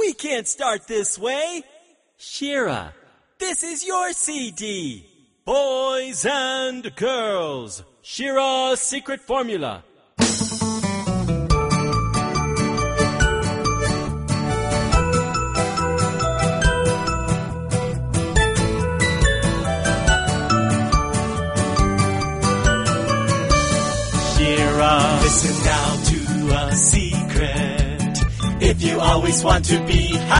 We can't start this way. Shira, This is your CD. Boys and girls, Shira's secret formula. Shira, listen now to a secret. If you always want to be happy,